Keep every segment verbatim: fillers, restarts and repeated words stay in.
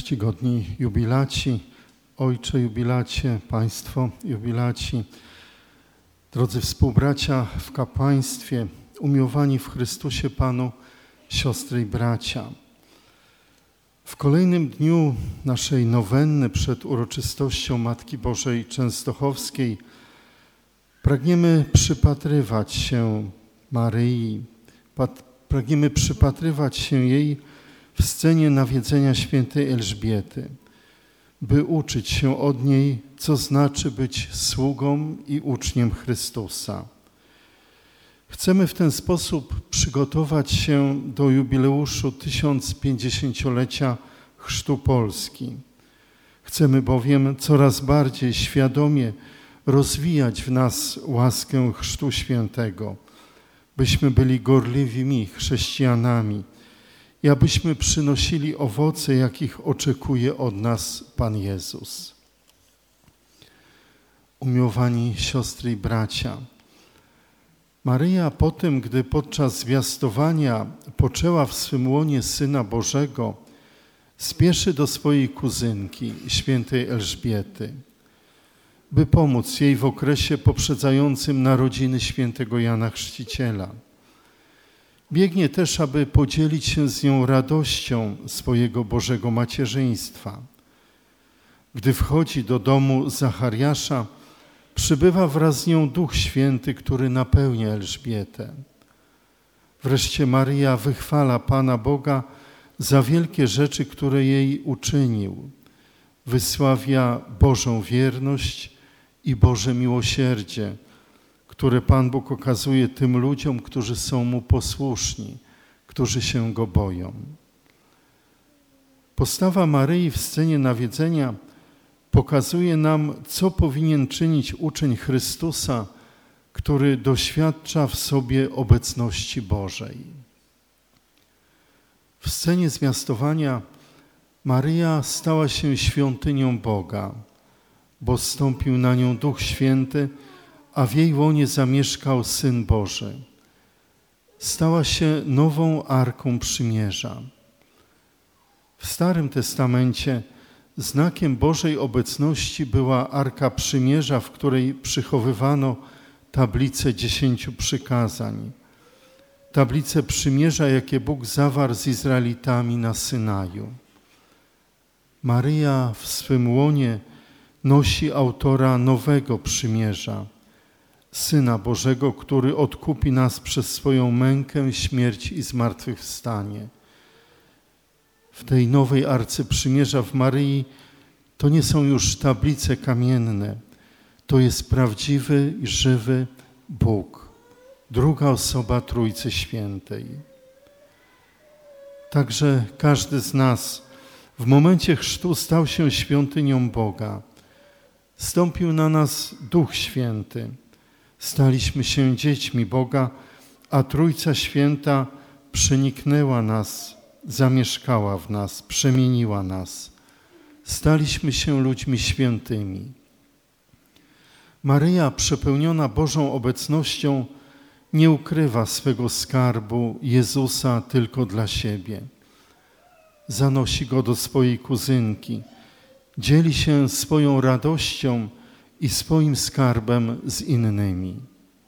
Czcigodni jubilaci, ojcze jubilacie, państwo jubilaci, drodzy współbracia w kapłaństwie, umiłowani w Chrystusie Panu, siostry i bracia. W kolejnym dniu naszej nowenny przed uroczystością Matki Bożej Częstochowskiej pragniemy przypatrywać się Maryi, pragniemy przypatrywać się jej w scenie nawiedzenia świętej Elżbiety, by uczyć się od niej, co znaczy być sługą i uczniem Chrystusa. Chcemy w ten sposób przygotować się do jubileuszu tysiąc pięćdziesięciolecia Chrztu Polski. Chcemy bowiem coraz bardziej świadomie rozwijać w nas łaskę Chrztu Świętego, byśmy byli gorliwymi chrześcijanami i abyśmy przynosili owoce, jakich oczekuje od nas Pan Jezus. Umiłowani siostry i bracia, Maryja po tym, gdy podczas zwiastowania poczęła w swym łonie Syna Bożego, spieszy do swojej kuzynki, świętej Elżbiety, by pomóc jej w okresie poprzedzającym narodziny świętego Jana Chrzciciela. Biegnie też, aby podzielić się z nią radością swojego Bożego macierzyństwa. Gdy wchodzi do domu Zachariasza, przybywa wraz z nią Duch Święty, który napełnia Elżbietę. Wreszcie Maryja wychwala Pana Boga za wielkie rzeczy, które jej uczynił. Wysławia Bożą wierność i Boże miłosierdzie, które Pan Bóg okazuje tym ludziom, którzy są Mu posłuszni, którzy się Go boją. Postawa Maryi w scenie nawiedzenia pokazuje nam, co powinien czynić uczeń Chrystusa, który doświadcza w sobie obecności Bożej. W scenie zwiastowania Maryja stała się świątynią Boga, bo zstąpił na nią Duch Święty, a w jej łonie zamieszkał Syn Boży. Stała się nową Arką Przymierza. W Starym Testamencie znakiem Bożej obecności była Arka Przymierza, w której przychowywano tablicę dziesięciu przykazań. Tablice przymierza, jakie Bóg zawarł z Izraelitami na Synaju. Maryja w swym łonie nosi autora nowego przymierza, Syna Bożego, który odkupi nas przez swoją mękę, śmierć i zmartwychwstanie. W tej nowej Arce Przymierza w Maryi to nie są już tablice kamienne, to jest prawdziwy i żywy Bóg, druga osoba Trójcy Świętej. Także każdy z nas w momencie chrztu stał się świątynią Boga. Stąpił na nas Duch Święty. Staliśmy się dziećmi Boga, a Trójca Święta przeniknęła nas, zamieszkała w nas, przemieniła nas. Staliśmy się ludźmi świętymi. Maryja, przepełniona Bożą obecnością, nie ukrywa swego skarbu Jezusa tylko dla siebie. Zanosi go do swojej kuzynki, dzieli się swoją radością i swoim skarbem z innymi.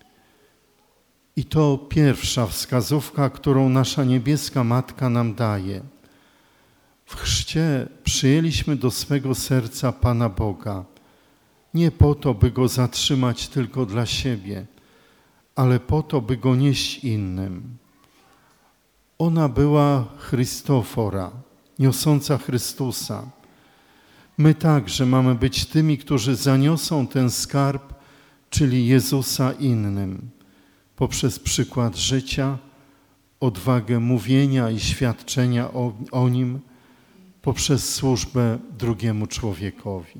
I to pierwsza wskazówka, którą nasza niebieska Matka nam daje. W chrzcie przyjęliśmy do swego serca Pana Boga, nie po to, by Go zatrzymać tylko dla siebie, ale po to, by Go nieść innym. Ona była Chrystofora, niosąca Chrystusa. My także mamy być tymi, którzy zaniosą ten skarb, czyli Jezusa innym, poprzez przykład życia, odwagę mówienia i świadczenia o, o Nim, poprzez służbę drugiemu człowiekowi.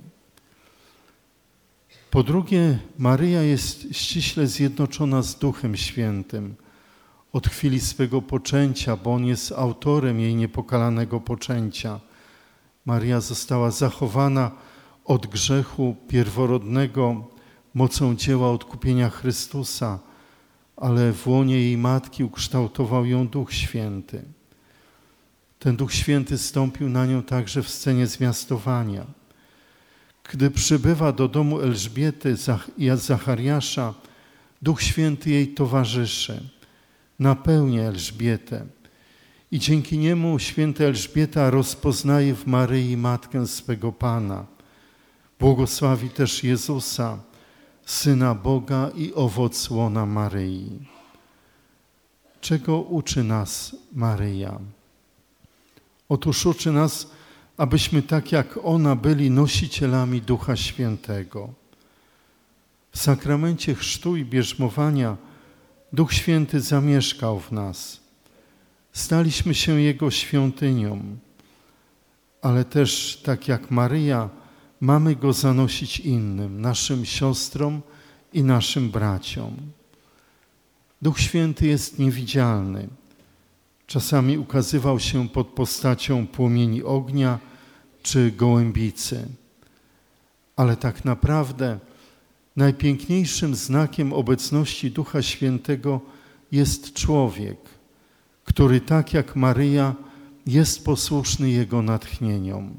Po drugie, Maryja jest ściśle zjednoczona z Duchem Świętym od chwili swego poczęcia, bo On jest autorem jej niepokalanego poczęcia. Maryja została zachowana od grzechu pierworodnego mocą dzieła odkupienia Chrystusa, ale w łonie jej matki ukształtował ją Duch Święty. Ten Duch Święty stąpił na nią także w scenie zwiastowania. Gdy przybywa do domu Elżbiety i Zachariasza, Duch Święty jej towarzyszy, napełnia Elżbietę i dzięki niemu święta Elżbieta rozpoznaje w Maryi Matkę swego Pana. Błogosławi też Jezusa, Syna Boga i owoc łona Maryi. Czego uczy nas Maryja? Otóż uczy nas, abyśmy tak jak ona byli nosicielami Ducha Świętego. W sakramencie chrztu i bierzmowania Duch Święty zamieszkał w nas. Staliśmy się Jego świątynią, ale też tak jak Maryja mamy Go zanosić innym, naszym siostrom i naszym braciom. Duch Święty jest niewidzialny. Czasami ukazywał się pod postacią płomieni ognia czy gołębicy. Ale tak naprawdę najpiękniejszym znakiem obecności Ducha Świętego jest człowiek, który tak jak Maryja jest posłuszny Jego natchnieniom.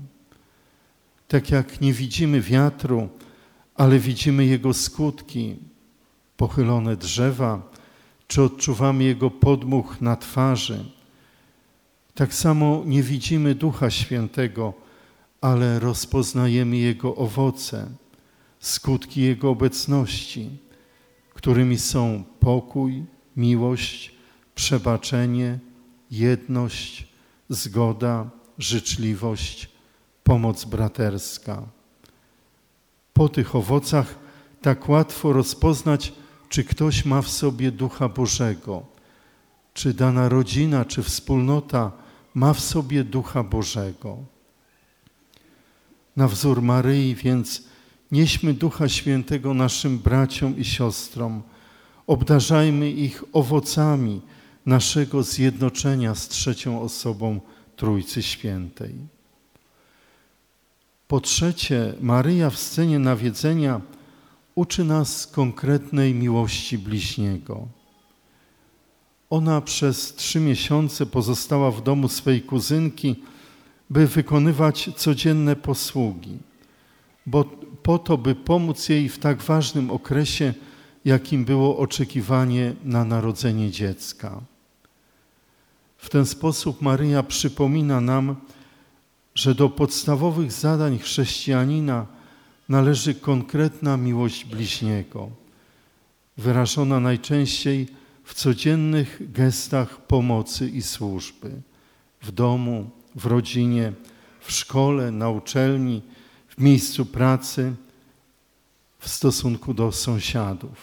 Tak jak nie widzimy wiatru, ale widzimy jego skutki, pochylone drzewa, czy odczuwamy jego podmuch na twarzy, tak samo nie widzimy Ducha Świętego, ale rozpoznajemy Jego owoce, skutki Jego obecności, którymi są pokój, miłość, przebaczenie, jedność, zgoda, życzliwość, pomoc braterska. Po tych owocach tak łatwo rozpoznać, czy ktoś ma w sobie Ducha Bożego, czy dana rodzina, czy wspólnota ma w sobie Ducha Bożego. Na wzór Maryi więc nieśmy Ducha Świętego naszym braciom i siostrom, obdarzajmy ich owocami naszego zjednoczenia z trzecią osobą Trójcy Świętej. Po trzecie, Maryja w scenie nawiedzenia uczy nas konkretnej miłości bliźniego. Ona przez trzy miesiące pozostała w domu swej kuzynki, by wykonywać codzienne posługi, bo po to, by pomóc jej w tak ważnym okresie, jakim było oczekiwanie na narodzenie dziecka. W ten sposób Maryja przypomina nam, że do podstawowych zadań chrześcijanina należy konkretna miłość bliźniego, wyrażona najczęściej w codziennych gestach pomocy i służby, w domu, w rodzinie, w szkole, na uczelni, w miejscu pracy, w stosunku do sąsiadów.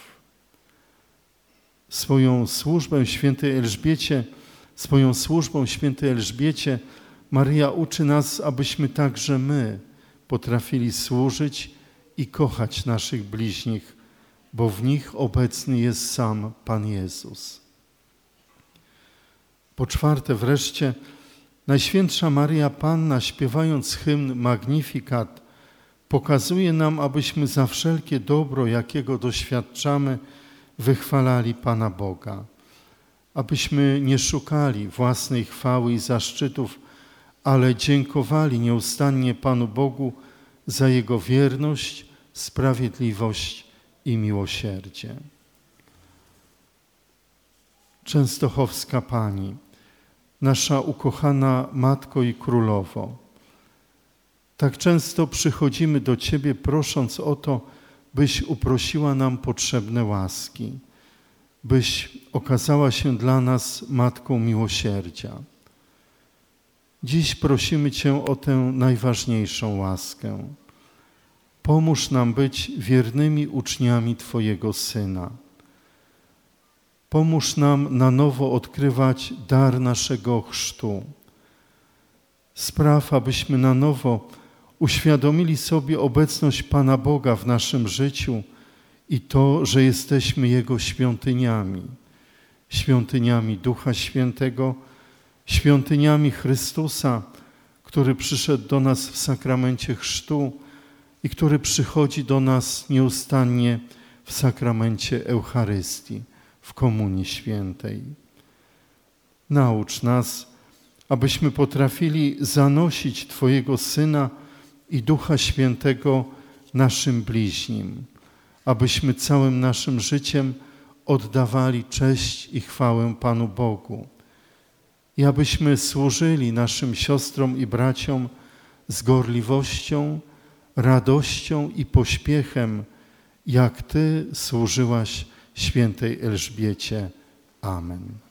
Swoją służbę świętej Elżbiecie, swoją służbą świętej Elżbiecie Maryja uczy nas, abyśmy także my potrafili służyć i kochać naszych bliźnich, bo w nich obecny jest sam Pan Jezus. Po czwarte wreszcie, Najświętsza Maryja Panna, śpiewając hymn Magnificat, pokazuje nam, abyśmy za wszelkie dobro, jakiego doświadczamy, wychwalali Pana Boga. Abyśmy nie szukali własnej chwały i zaszczytów, ale dziękowali nieustannie Panu Bogu za Jego wierność, sprawiedliwość i miłosierdzie. Częstochowska Pani, nasza ukochana Matko i Królowo, tak często przychodzimy do Ciebie prosząc o to, byś uprosiła nam potrzebne łaski, byś okazała się dla nas Matką miłosierdzia. Dziś prosimy Cię o tę najważniejszą łaskę. Pomóż nam być wiernymi uczniami Twojego Syna. Pomóż nam na nowo odkrywać dar naszego chrztu. Spraw, abyśmy na nowo uświadomili sobie obecność Pana Boga w naszym życiu i to, że jesteśmy Jego świątyniami, świątyniami Ducha Świętego, świątyniami Chrystusa, który przyszedł do nas w sakramencie chrztu i który przychodzi do nas nieustannie w sakramencie Eucharystii, w Komunii Świętej. Naucz nas, abyśmy potrafili zanosić Twojego Syna i Ducha Świętego naszym bliźnim, abyśmy całym naszym życiem oddawali cześć i chwałę Panu Bogu i abyśmy służyli naszym siostrom i braciom z gorliwością, radością i pośpiechem, jak Ty służyłaś świętej Elżbiecie. Amen.